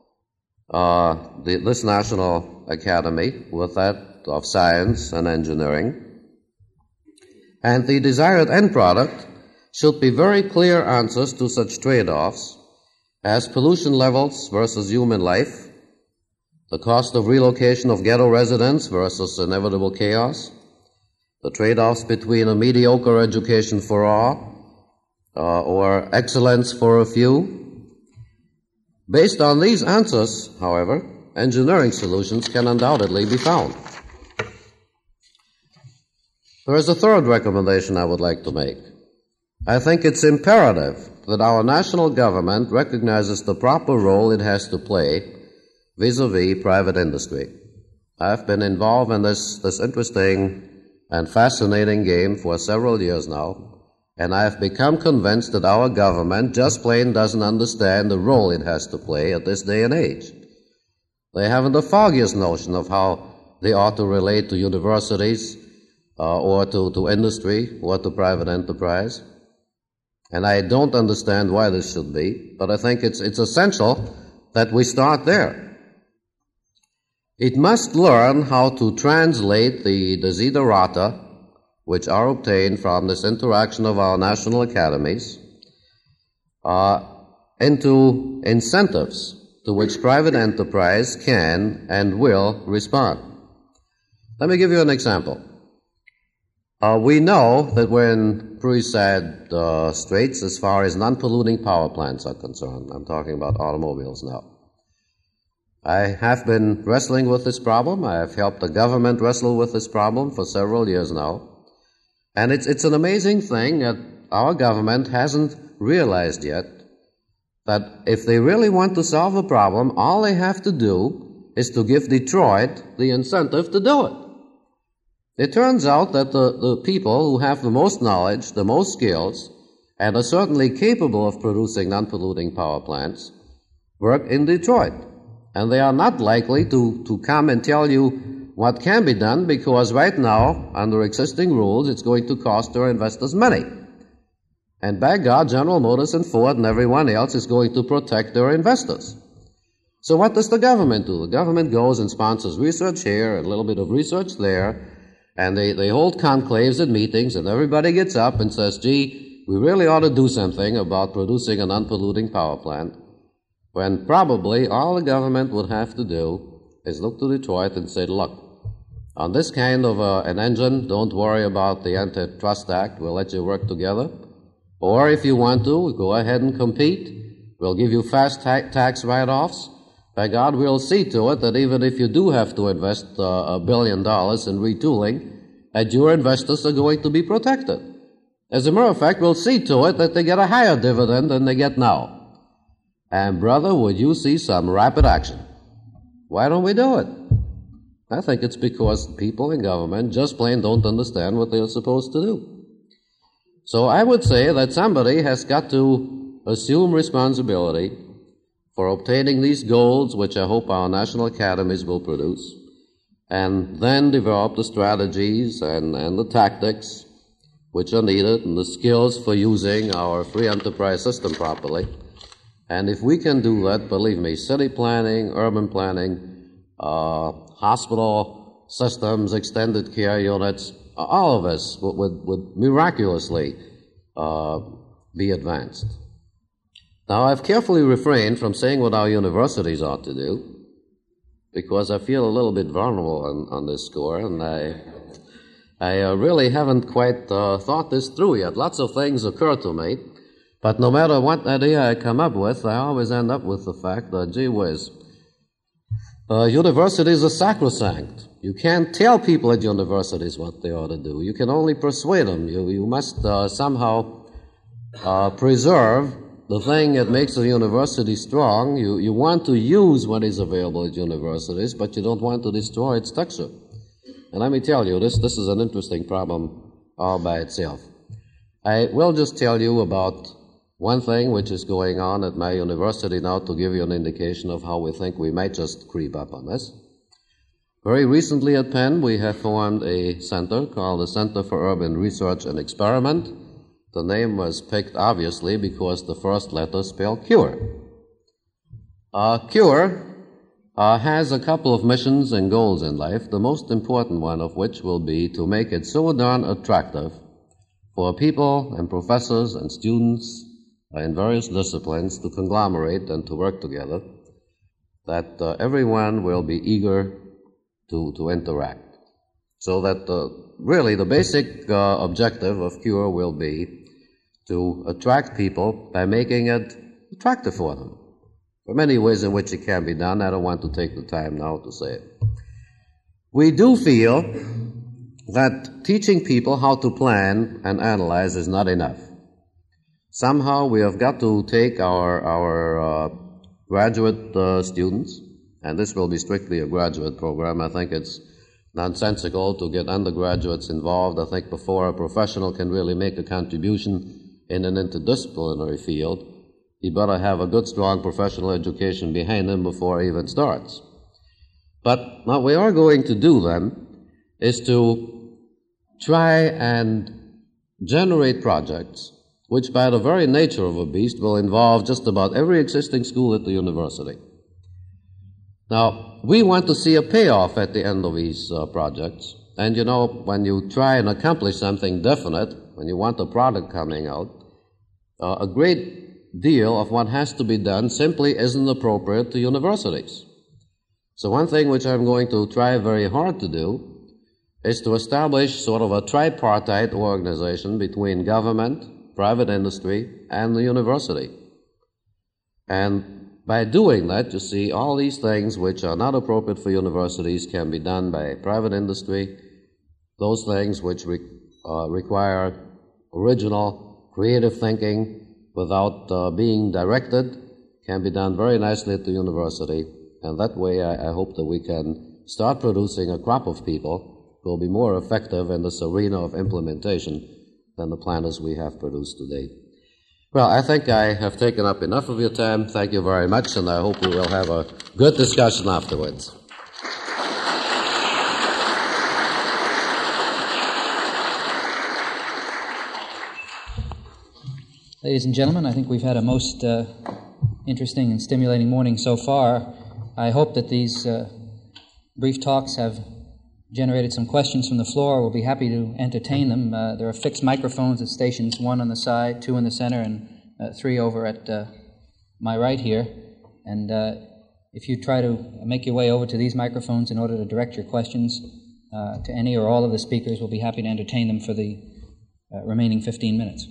this National Academy with that of Science and Engineering. And the desired end product should be very clear answers to such trade-offs as pollution levels versus human life, the cost of relocation of ghetto residents versus inevitable chaos, the trade-offs between a mediocre education for all or excellence for a few. Based on these answers, however, engineering solutions can undoubtedly be found. There is a third recommendation I would like to make. I think it's imperative that our national government recognizes the proper role it has to play vis-a-vis private industry. I've been involved in this interesting and fascinating game for several years now, and I have become convinced that our government just plain doesn't understand the role it has to play at this day and age. They haven't the foggiest notion of how they ought to relate to universities or to industry or to private enterprise. And I don't understand why this should be, but I think it's essential that we start there. It must learn how to translate the desiderata which are obtained from this interaction of our national academies into incentives to which private enterprise can and will respond. Let me give you an example. We know that we're in pretty sad straits as far as non-polluting power plants are concerned. I'm talking about automobiles now. I have been wrestling with this problem. I have helped the government wrestle with this problem for several years now. And it's an amazing thing that our government hasn't realized yet that if they really want to solve a problem, all they have to do is to give Detroit the incentive to do it. It turns out that the people who have the most knowledge, the most skills, and are certainly capable of producing non-polluting power plants work in Detroit. And they are not likely to come and tell you what can be done, because right now, under existing rules, it's going to cost their investors money. And by God, General Motors and Ford and everyone else is going to protect their investors. So what does the government do? The government goes and sponsors research here, a little bit of research there, and they hold conclaves and meetings, and everybody gets up and says, gee, we really ought to do something about producing a non-polluting power plant, when probably all the government would have to do is look to Detroit and say, look, on this kind of an engine, don't worry about the Antitrust Act, we'll let you work together. Or if you want to, go ahead and compete. We'll give you fast tax write-offs. By God, we'll see to it that even if you do have to invest $1 billion in retooling, that your investors are going to be protected. As a matter of fact, we'll see to it that they get a higher dividend than they get now. And brother, would you see some rapid action? Why don't we do it? I think it's because people in government just plain don't understand what they're supposed to do. So I would say that somebody has got to assume responsibility for obtaining these goals, which I hope our national academies will produce, and then develop the strategies and the tactics which are needed and the skills for using our free enterprise system properly. And if we can do that, believe me, city planning, urban planning, hospital systems, extended care units, all of us would miraculously be advanced. Now, I've carefully refrained from saying what our universities ought to do, because I feel a little bit vulnerable on this score, and I really haven't quite thought this through yet. Lots of things occur to me, but no matter what idea I come up with, I always end up with the fact that, gee whiz, universities are sacrosanct. You can't tell people at universities what they ought to do. You can only persuade them. You must somehow preserve the thing that makes a university strong. You want to use what is available at universities, but you don't want to destroy its structure. And let me tell you, this is an interesting problem all by itself. I will just tell you about one thing which is going on at my university now to give you an indication of how we think we might just creep up on this. Very recently at Penn, we have formed a center called the Center for Urban Research and Experiment. The name was picked, obviously, because the first letters spell cure. Cure has a couple of missions and goals in life, the most important one of which will be to make it so darn attractive for people and professors and students in various disciplines to conglomerate and to work together, that everyone will be eager to interact. So that really the basic objective of CURE will be to attract people by making it attractive for them. There are many ways in which it can be done. I don't want to take the time now to say it. We do feel that teaching people how to plan and analyze is not enough. Somehow we have got to take our graduate students, and this will be strictly a graduate program. I think it's nonsensical to get undergraduates involved. I think before a professional can really make a contribution in an interdisciplinary field, he better have a good, strong professional education behind him before he even starts. But what we are going to do then is to try and generate projects which by the very nature of a beast will involve just about every existing school at the university. Now, we want to see a payoff at the end of these projects. And you know, when you try and accomplish something definite, when you want a product coming out, a great deal of what has to be done simply isn't appropriate to universities. So one thing which I'm going to try very hard to do is to establish sort of a tripartite organization between government, private industry, and the university. And by doing that, you see, all these things which are not appropriate for universities can be done by private industry. Those things which require original, creative thinking without being directed can be done very nicely at the university. And that way, I hope that we can start producing a crop of people who will be more effective in this arena of implementation than the planners we have produced today. Well, I think I have taken up enough of your time. Thank you very much, and I hope we will have a good discussion afterwards. Ladies and gentlemen, I think we've had a most interesting and stimulating morning so far. I hope that these brief talks have generated some questions from the floor. We'll be happy to entertain them. There are fixed microphones at stations 1 on the side, 2 in the center, and 3 over at my right here. And if you try to make your way over to these microphones in order to direct your questions to any or all of the speakers, we'll be happy to entertain them for the remaining 15 minutes.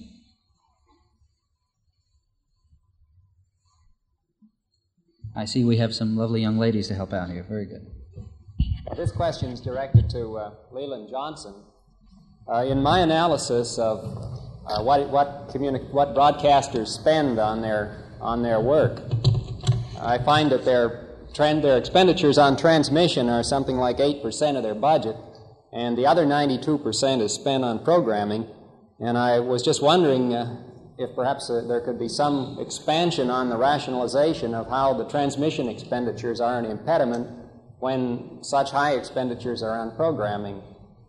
I see we have some lovely young ladies to help out here. Very good. This question is directed to Leland Johnson. In my analysis of what broadcasters spend on their work, I find that their expenditures on transmission are something like 8% of their budget, and the other 92% is spent on programming. And I was just wondering if perhaps there could be some expansion on the rationalization of how the transmission expenditures are an impediment when such high expenditures are on programming.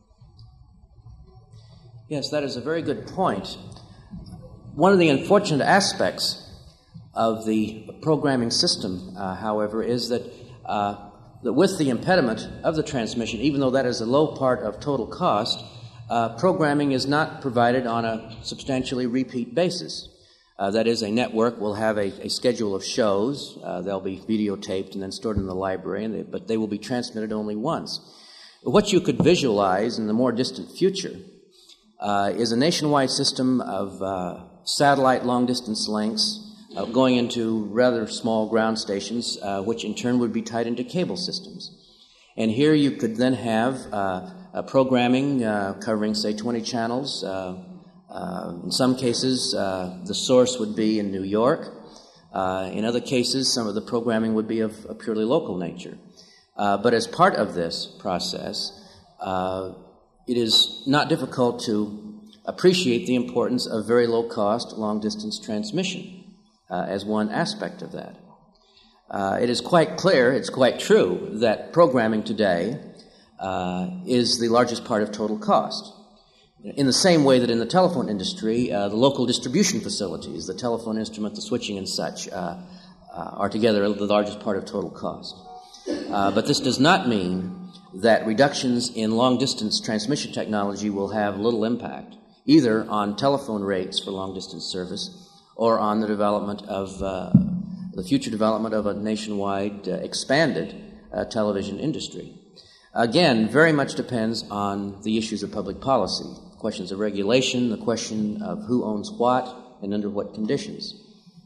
Yes, that is a very good point. One of the unfortunate aspects of the programming system, however, is that with the impediment of the transmission, even though that is a low part of total cost, programming is not provided on a substantially repeat basis. That is, a network will have a schedule of shows. They'll be videotaped and then stored in the library, but they will be transmitted only once. What you could visualize in the more distant future is a nationwide system of satellite long-distance links going into rather small ground stations, which in turn would be tied into cable systems. And here you could then have programming covering, say, 20 channels. In some cases, the source would be in New York. In other cases, some of the programming would be of a purely local nature. But as part of this process, it is not difficult to appreciate the importance of very low-cost, long-distance transmission as one aspect of that. It is quite clear, it's quite true, that programming today is the largest part of total cost. In the same way that in the telephone industry, the local distribution facilities, the telephone instrument, the switching and such, are together the largest part of total cost. But this does not mean that reductions in long-distance transmission technology will have little impact, either on telephone rates for long-distance service or on the development of the future development of a nationwide expanded television industry. Again, very much depends on the issues of public policy, questions of regulation, the question of who owns what and under what conditions.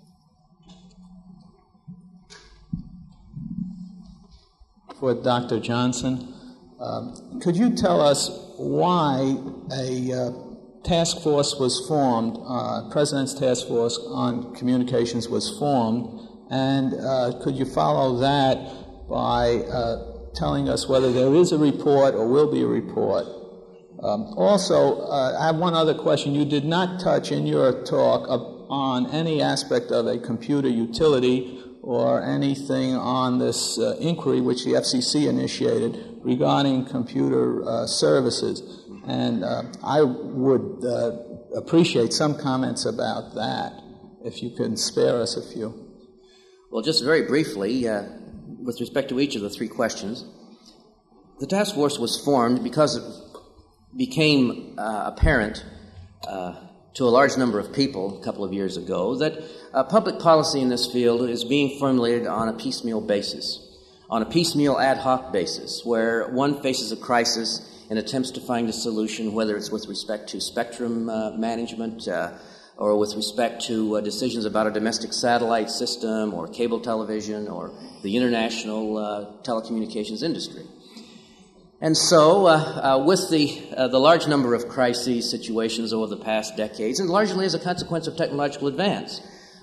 For Dr. Johnson, could you tell us why a task force was formed, President's Task Force on Communications was formed, and could you follow that by telling us whether there is a report or will be a report? Also, I have one other question. You did not touch in your talk on any aspect of a computer utility or anything on this inquiry which the FCC initiated regarding computer services. And I would appreciate some comments about that, if you can spare us a few. Well, just very briefly, with respect to each of the three questions, the task force was formed because it became apparent to a large number of people a couple of years ago that public policy in this field is being formulated on a piecemeal basis, on a piecemeal ad hoc basis, where one faces a crisis and attempts to find a solution, whether it's with respect to spectrum management or with respect to decisions about a domestic satellite system or cable television or the international telecommunications industry. And so, with the large number of crises situations over the past decades, and largely as a consequence of technological advance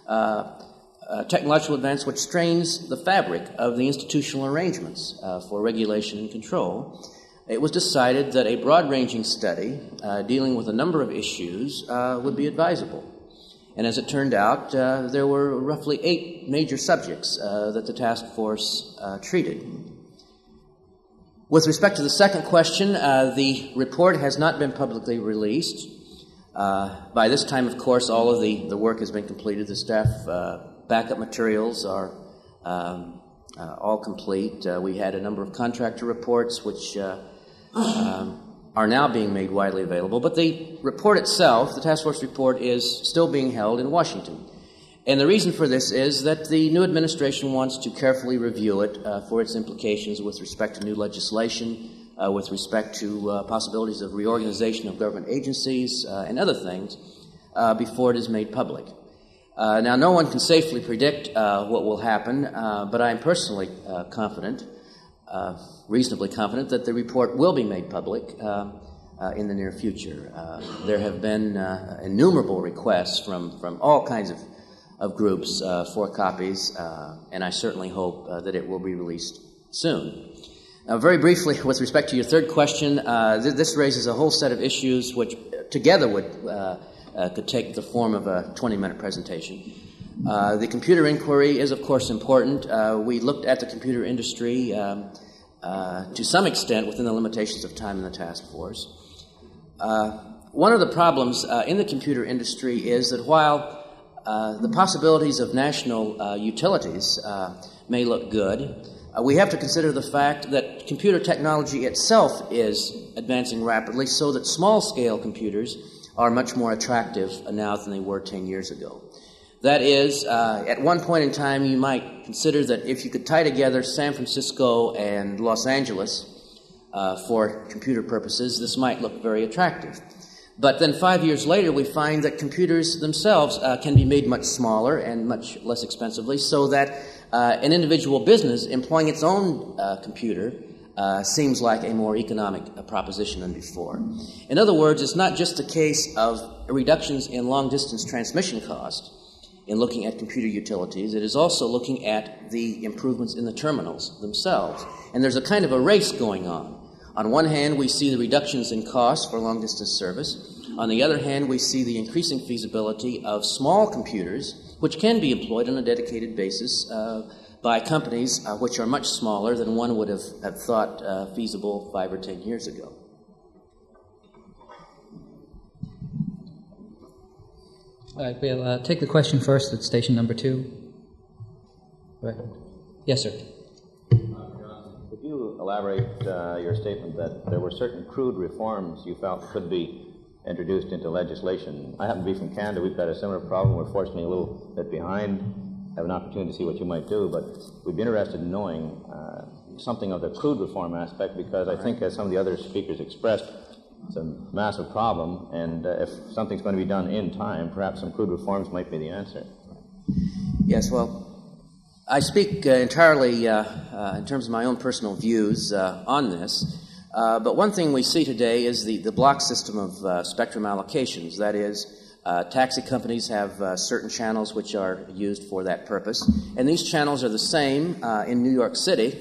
which strains the fabric of the institutional arrangements for regulation and control, it was decided that a broad-ranging study dealing with a number of issues would be advisable. And as it turned out, there were roughly 8 major subjects that the task force treated. With respect to the second question, the report has not been publicly released. By this time, of course, all of the work has been completed. The staff backup materials are all complete. We had a number of contractor reports which are now being made widely available. But the report itself, the task force report, is still being held in Washington. And the reason for this is that the new administration wants to carefully review it for its implications with respect to new legislation, with respect to possibilities of reorganization of government agencies and other things before it is made public. Now, no one can safely predict what will happen, but I am personally confident, reasonably confident, that the report will be made public in the near future. There have been innumerable requests from all kinds of groups for copies, and I certainly hope that it will be released soon. Now, very briefly, with respect to your third question, this raises a whole set of issues which together could take the form of a 20-minute presentation. The computer inquiry is, of course, important. We looked at the computer industry to some extent within the limitations of time in the task force. One of the problems in the computer industry is that while the possibilities of national utilities may look good, we have to consider the fact that computer technology itself is advancing rapidly, so that small-scale computers are much more attractive now than they were 10 years ago. That is, at one point in time, you might consider that if you could tie together San Francisco and Los Angeles for computer purposes, this might look very attractive. But then 5 years later, we find that computers themselves can be made much smaller and much less expensively, so that an individual business employing its own computer seems like a more economic proposition than before. In other words, it's not just a case of reductions in long-distance transmission cost in looking at computer utilities. It is also looking at the improvements in the terminals themselves. And there's a kind of a race going on. On one hand, we see the reductions in costs for long-distance service. On the other hand, we see the increasing feasibility of small computers, which can be employed on a dedicated basis by companies which are much smaller than one would have thought feasible 5 or 10 years ago. All right, we'll take the question first at station number 2. Right. Yes, sir. Could you elaborate your statement that there were certain crude reforms you felt could be introduced into legislation? I happen to be from Canada. We've got a similar problem. We're fortunately a little bit behind. Have an opportunity to see what you might do, but we'd be interested in knowing something of the crude reform aspect, because I think, as some of the other speakers expressed, it's a massive problem, and if something's going to be done in time, perhaps some crude reforms might be the answer. Yes, well, I speak entirely in terms of my own personal views on this, but one thing we see today is the block system of spectrum allocations. That is, taxi companies have certain channels which are used for that purpose, and these channels are the same in New York City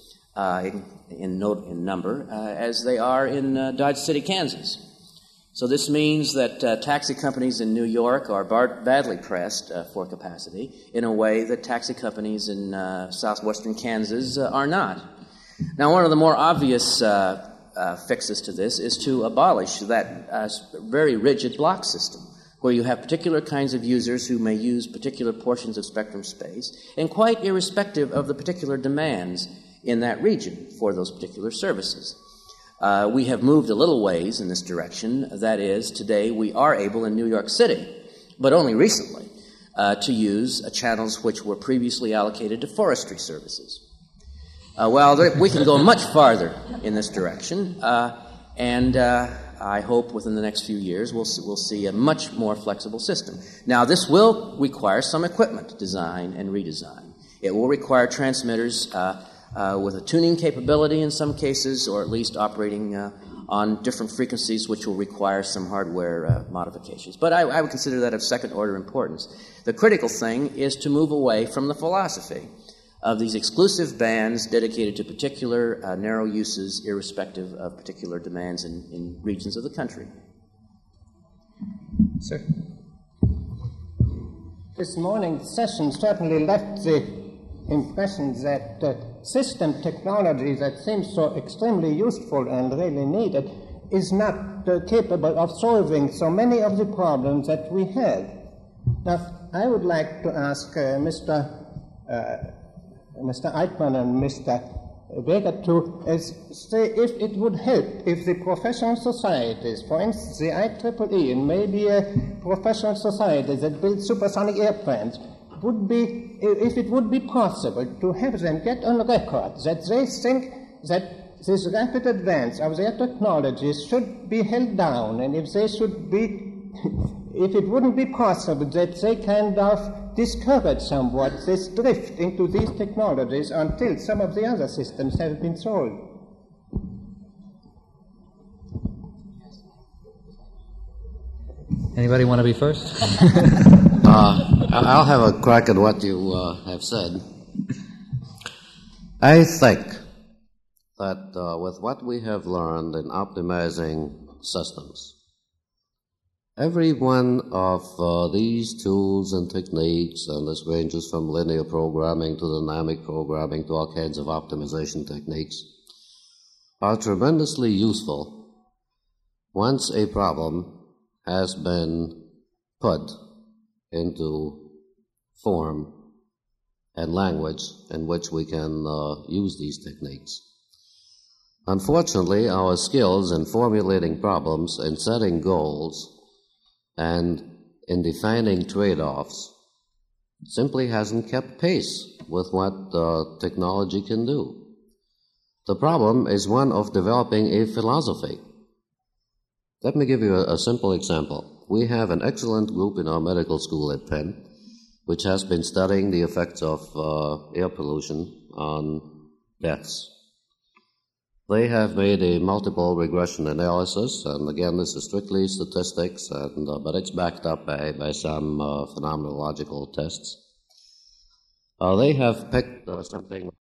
in number as they are in Dodge City, Kansas. So this means that taxi companies in New York are badly pressed for capacity in a way that taxi companies in southwestern Kansas are not. Now, one of the more obvious fixes to this is to abolish that very rigid block system, where you have particular kinds of users who may use particular portions of spectrum space, and quite irrespective of the particular demands in that region for those particular services. We have moved a little ways in this direction. That is, today we are able in New York City, but only recently, to use channels which were previously allocated to forestry services. We can go much farther in this direction, and I hope within the next few years we'll see a much more flexible system. Now, this will require some equipment design and redesign. It will require transmitters with a tuning capability in some cases, or at least operating on different frequencies, which will require some hardware modifications. But I would consider that of second-order importance. The critical thing is to move away from the philosophy of these exclusive bands dedicated to particular narrow uses, irrespective of particular demands in regions of the country. Sir. This morning's session certainly left the impression that system technology that seems so extremely useful and really needed is not capable of solving so many of the problems that we have. Now, I would like to ask Mr. Eichmann and Mr. Vega to say if it would help if the professional societies, for instance the IEEE and maybe a professional society that builds supersonic airplanes, if it would be possible to have them get on record that they think that this rapid advance of their technologies should be held down, and if it wouldn't be possible that they kind of discourage somewhat this drift into these technologies until some of the other systems have been solved. Anybody want to be first? I'll have a crack at what you have said. I think that with what we have learned in optimizing systems, every one of these tools and techniques, and this ranges from linear programming to dynamic programming to all kinds of optimization techniques, are tremendously useful once a problem has been put into form and language in which we can use these techniques. Unfortunately, our skills in formulating problems, in setting goals, and in defining trade-offs simply hasn't kept pace with what technology can do. The problem is one of developing a philosophy. Let me give you a simple example. We have an excellent group in our medical school at Penn, which has been studying the effects of air pollution on deaths. They have made a multiple regression analysis, and again, this is strictly statistics, but it's backed up by some phenomenological tests. They have picked something